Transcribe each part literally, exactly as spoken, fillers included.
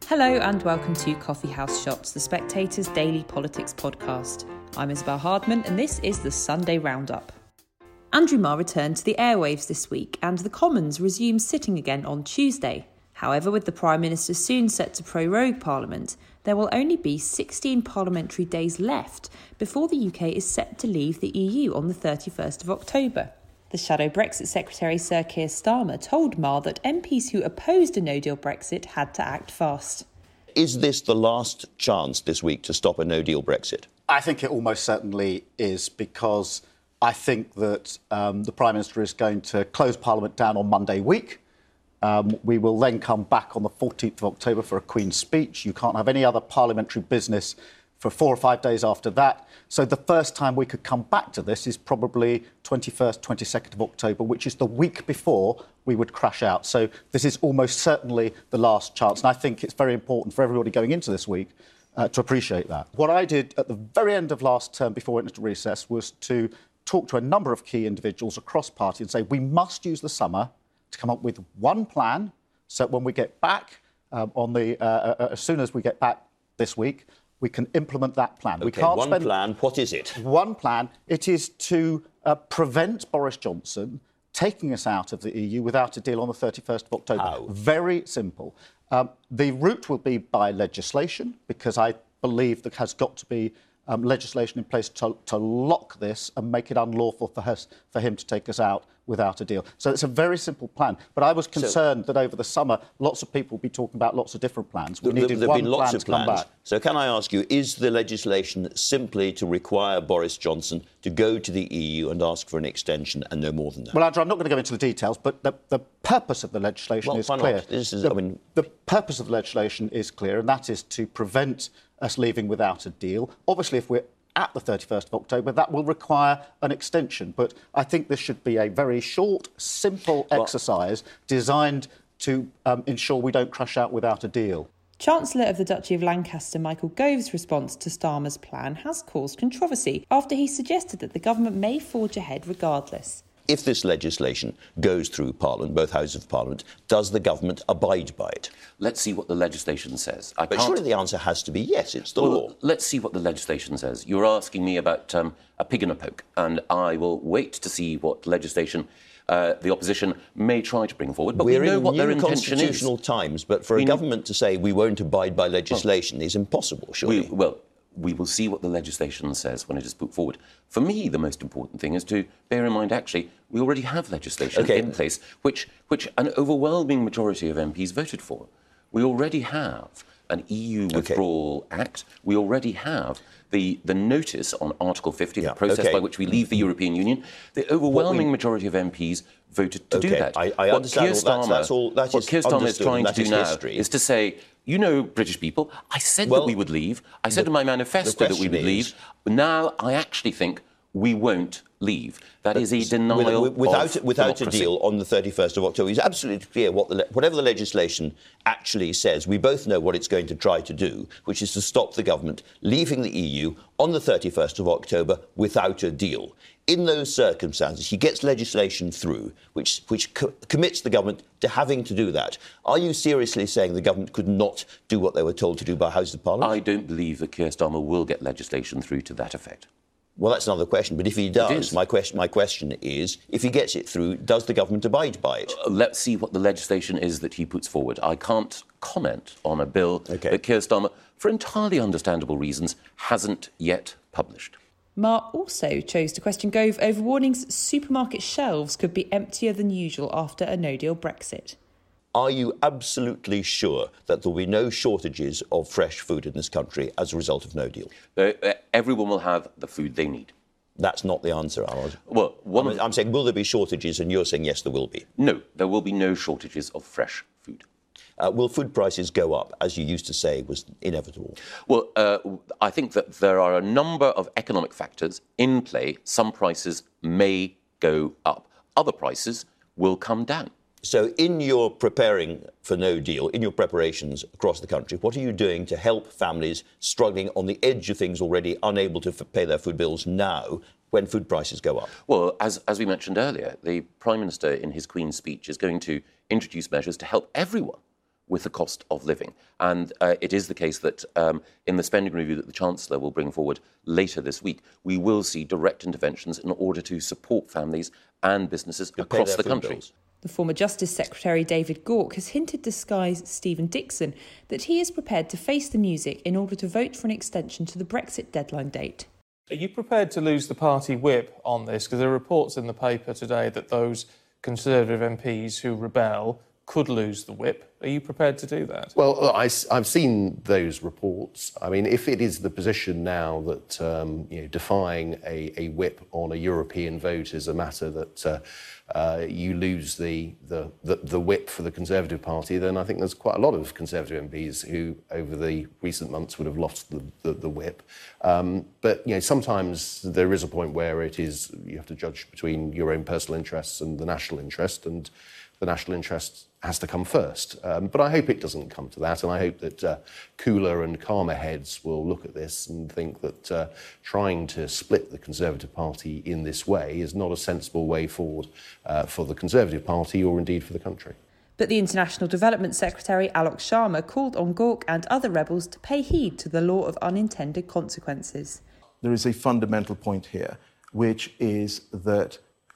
Hello and welcome to Coffee House Shots, The Spectator's daily politics podcast. I'm Isabel Hardman and this is the Sunday Roundup. Andrew Marr returned to the airwaves this week and the Commons resumed sitting again on Tuesday. However, with the Prime Minister soon set to prorogue Parliament, there will only be sixteen parliamentary days left before the U K is set to leave the E U on the thirty-first of October. The Shadow Brexit Secretary Sir Keir Starmer told Marr that M Ps who opposed a no-deal Brexit had to act fast. Is this the last chance this week to stop a no-deal Brexit? I think it almost certainly is, because I think that um, the Prime Minister is going to close Parliament down on Monday week. Um, we will then come back on the fourteenth of October for a Queen's speech. You can't have any other parliamentary business for four or five days after that. So the first time we could come back to this is probably twenty-first, twenty-second of October, which is the week before we would crash out. So this is almost certainly the last chance. And I think it's very important for everybody going into this week uh, to appreciate that. What I did at the very end of last term, before we went into recess, was to talk to a number of key individuals across party and say we must use the summer to come up with one plan, so when we get back um, on the uh, uh, as soon as we get back this week, we can implement that plan. Okay, we can't one spend plan. What is it? One plan. It is to uh, prevent Boris Johnson taking us out of the E U without a deal on the thirty-first of October. How? Very simple. Um, the route will be by legislation, because I believe there has got to be um, legislation in place to, to lock this and make it unlawful for, us, for him to take us out without a deal. So it's a very simple plan. But I was concerned so, that over the summer, lots of people will be talking about lots of different plans. We there, needed there one have been lots plan of to come plans. back. So can I ask you, is the legislation simply to require Boris Johnson to go to the E U and ask for an extension and no more than that? Well, Andrew, I'm not going to go into the details, but the, the purpose of the legislation well, is why clear. Not? This is, the, I mean... the purpose of the legislation is clear, and that is to prevent us leaving without a deal. Obviously, if we're at the thirty-first of October, that will require an extension. But I think this should be a very short, simple well, exercise designed to um, ensure we don't crash out without a deal. Chancellor of the Duchy of Lancaster, Michael Gove's response to Starmer's plan has caused controversy after he suggested that the government may forge ahead regardless. If this legislation goes through Parliament, both houses of Parliament, does the government abide by it? Let's see what the legislation says. I but can't... surely the answer has to be yes, it's the well, law. Let's see what the legislation says. You're asking me about um, a pig in a poke, and I will wait to see what legislation uh, the opposition may try to bring forward. But We're we know in what new their intention is. constitutional times, but for we a government to say we won't abide by legislation well, is impossible, surely. We, well, we will see what the legislation says when it is put forward. For me, the most important thing is to bear in mind, actually, we already have legislation okay. in place, which, which an overwhelming majority of M Ps voted for. We already have an E U Withdrawal okay. Act. We already have the, the notice on Article fifty, yeah. the process okay. by which we leave the European Union. The overwhelming we... majority of M Ps voted to okay. do that. I, I what understand Keir all, that's, that's all, that what Keir Starmer is trying to do now history. is to say, you know, British people, I said well, that we would leave. I said the, in my manifesto that we would is, leave. Now I actually think we won't leave. That is a denial with, without, of Without democracy. a deal on the thirty-first of October. It's absolutely clear what the, whatever the legislation actually says, we both know what it's going to try to do, which is to stop the government leaving the E U on the thirty-first of October without a deal. In those circumstances, he gets legislation through which, which co- commits the government to having to do that. Are you seriously saying the government could not do what they were told to do by Houses of Parliament? I don't believe that Keir Starmer will get legislation through to that effect. Well, that's another question. But if he does, my question, my question is, if he gets it through, does the government abide by it? Uh, let's see what the legislation is that he puts forward. I can't comment on a bill okay. that Keir Starmer, for entirely understandable reasons, hasn't yet published. Marr also chose to question Gove over warnings supermarket shelves could be emptier than usual after a no-deal Brexit. Are you absolutely sure that there will be no shortages of fresh food in this country as a result of no deal? Uh, uh, everyone will have the food they need. That's not the answer, Arnold. Well, one I'm, of... I'm saying, will there be shortages? And you're saying, yes, there will be. No, there will be no shortages of fresh food. Uh, will food prices go up, as you used to say was inevitable? Well, uh, I think that there are a number of economic factors in play. Some prices may go up. Other prices will come down. So in your preparing for no deal, in your preparations across the country, what are you doing to help families struggling on the edge of things already, unable to f- pay their food bills now when food prices go up? Well, as, as we mentioned earlier, the Prime Minister in his Queen's speech is going to introduce measures to help everyone with the cost of living. And uh, it is the case that um, in the spending review that the Chancellor will bring forward later this week, we will see direct interventions in order to support families and businesses You'll across the country. Bills. The former Justice Secretary David Gauke has hinted to Sky's Stephen Dixon that he is prepared to face the music in order to vote for an extension to the Brexit deadline date. Are you prepared to lose the party whip on this? Because there are reports in the paper today that those Conservative M Ps who rebel could lose the whip. Are you prepared to do that? Well, I, I've seen those reports. I mean, if it is the position now that um, you know, defying a, a whip on a European vote is a matter that uh, uh, you lose the, the, the, the whip for the Conservative Party, then I think there's quite a lot of Conservative M Ps who, over the recent months, would have lost the, the, the whip. Um, but, you know, sometimes there is a point where it is, you have to judge between your own personal interests and the national interest, and the national interest has to come first. Um, but I hope it doesn't come to that, and I hope that uh, cooler and calmer heads will look at this and think that uh, trying to split the Conservative Party in this way is not a sensible way forward uh, for the Conservative Party or indeed for the country. But the International Development Secretary Alok Sharma called on Gauke and other rebels to pay heed to the law of unintended consequences. There is a fundamental point here, which is that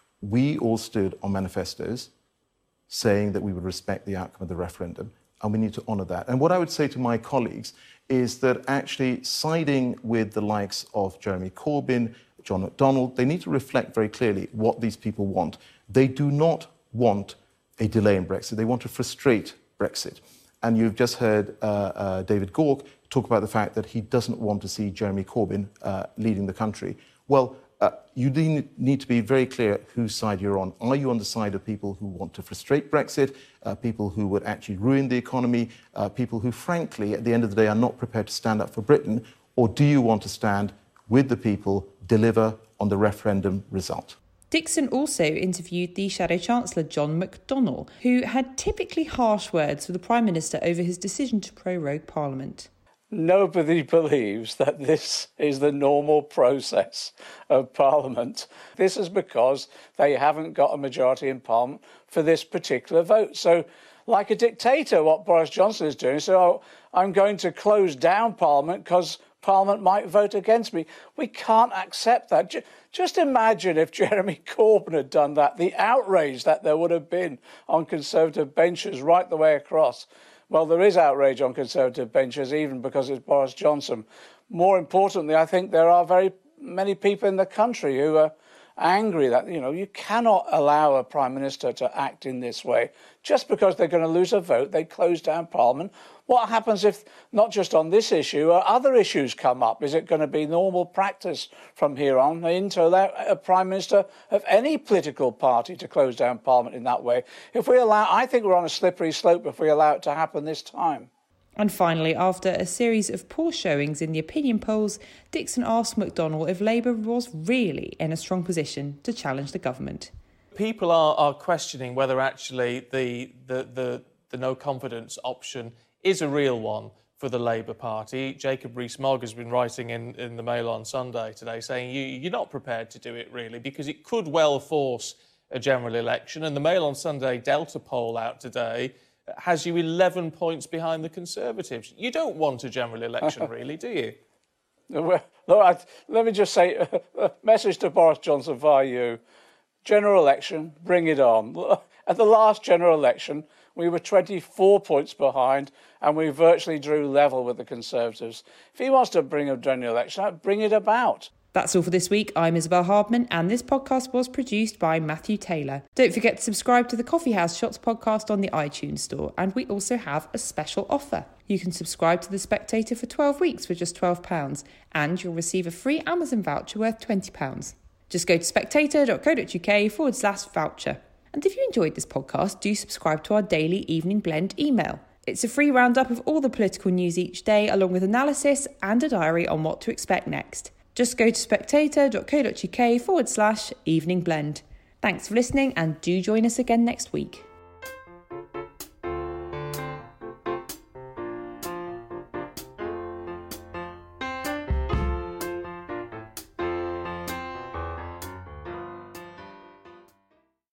we all stood on manifestos saying that we would respect the outcome of the referendum, and we need to honour that. And what I would say to my colleagues is that actually siding with the likes of Jeremy Corbyn, John McDonnell, they need to reflect very clearly what these people want. They do not want a delay in Brexit. They want to frustrate Brexit. And you've just heard uh, uh, David Gauke talk about the fact that he doesn't want to see Jeremy Corbyn uh, leading the country. Well, Uh, you need to be very clear whose side you're on. Are you on the side of people who want to frustrate Brexit, uh, people who would actually ruin the economy, uh, people who, frankly, at the end of the day, are not prepared to stand up for Britain, or do you want to stand with the people, deliver on the referendum result? Dixon also interviewed the Shadow Chancellor John McDonnell, who had typically harsh words for the Prime Minister over his decision to prorogue Parliament. Nobody believes that this is the normal process of Parliament. This is because they haven't got a majority in Parliament for this particular vote. So, like a dictator, what Boris Johnson is doing, so oh, I'm going to close down Parliament because Parliament might vote against me. We can't accept that. Just imagine if Jeremy Corbyn had done that, the outrage that there would have been on Conservative benches right the way across. Well, there is outrage on Conservative benches, even because it's Boris Johnson. More importantly, I think there are very many people in the country who are angry that, you know, you cannot allow a Prime Minister to act in this way. Just because they're going to lose a vote, they close down Parliament. What happens if, not just on this issue, uh, other issues come up? Is it going to be normal practice from here on in to allow a Prime Minister of any political party to close down Parliament in that way? If we allow, I think we're on a slippery slope if we allow it to happen this time. And finally, after a series of poor showings in the opinion polls, Dixon asked McDonnell if Labour was really in a strong position to challenge the government. People are, are questioning whether actually the, the, the, the no confidence option is a real one for the Labour Party. Jacob Rees-Mogg has been writing in, in the Mail on Sunday today saying you, you're not prepared to do it really because it could well force a general election. And the Mail on Sunday Delta poll out today has you eleven points behind the Conservatives. You don't want a general election really, do you? Well, look, let me just say a message to Boris Johnson via you. General election, bring it on. At the last general election, we were twenty-four points behind and we virtually drew level with the Conservatives. If he wants to bring a general election, bring it about. That's all for this week. I'm Isabel Hardman, and this podcast was produced by Matthew Taylor. Don't forget to subscribe to the Coffee House Shots podcast on the iTunes store, and we also have a special offer. You can subscribe to The Spectator for twelve weeks for just twelve pounds, and you'll receive a free Amazon voucher worth twenty pounds. Just go to spectator.co.uk forward slash voucher. And if you enjoyed this podcast, do subscribe to our daily Evening Blend email. It's a free roundup of all the political news each day, along with analysis and a diary on what to expect next. Just go to spectator.co.uk forward slash evening blend. Thanks for listening, and do join us again next week.